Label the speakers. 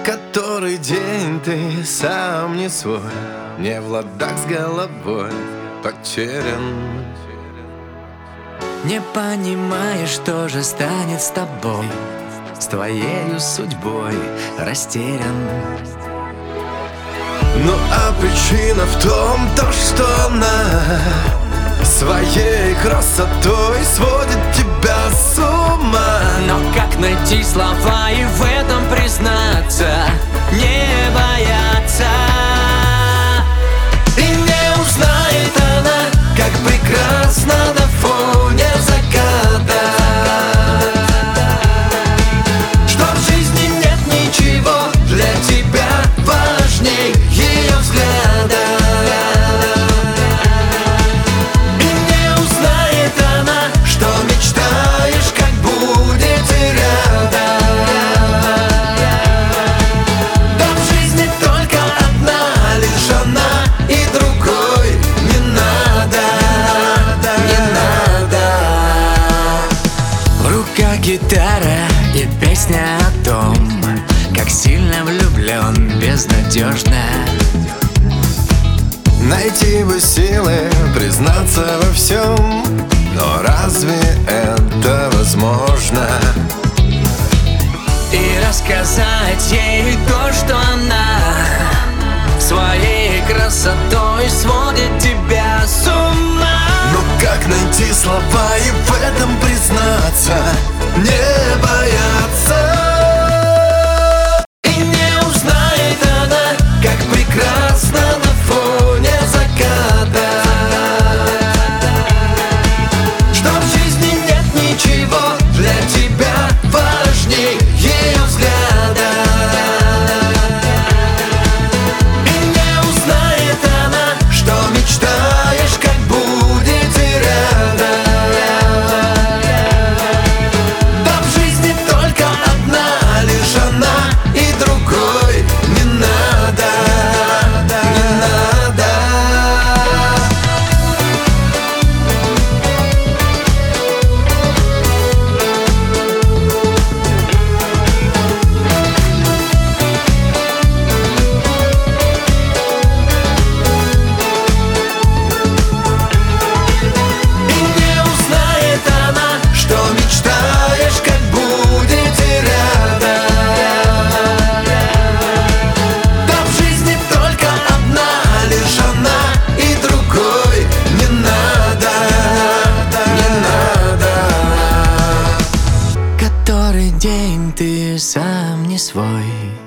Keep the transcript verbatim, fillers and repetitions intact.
Speaker 1: Который день ты сам не свой, не в ладах с головой, потерян.
Speaker 2: Не понимаешь, что же станет с тобой, с твоею судьбой растерян.
Speaker 1: Ну а причина в том, то, что она своей красотой сводит тебя с ума.
Speaker 2: Но как найти слова и в этом признаться, не бояться?
Speaker 1: И не узнает она, как прекрасно на фоне заката, что в жизни нет ничего для тебя важней ее взгляда. И не узнает она, что мечтаешь, как будете рядом. Да в жизни только одна лишь она, и другой не надо, не надо.
Speaker 2: В руках гитара и песня о том, как сильно влюблен безнадежно.
Speaker 1: Найти бы силы признаться во всем, но разве это возможно?
Speaker 2: И рассказать ей то, что она своей красотой сводит тебя с ума.
Speaker 1: Но как найти слова и в этом признаться, не бояться? И не узнает она, как прекрасно на фоне заката, что в жизни нет ничего для тебя важней ее взгляда. И не узнает она, что мечтаешь, как будете рядом. Да в жизни только одна лишь она, и другой не надо, не надо. И не узнает она, что мечтаешь, как будете рядом. Да в жизни только одна лишь она, и другой не надо, не надо.
Speaker 2: Который день ты сам не свой,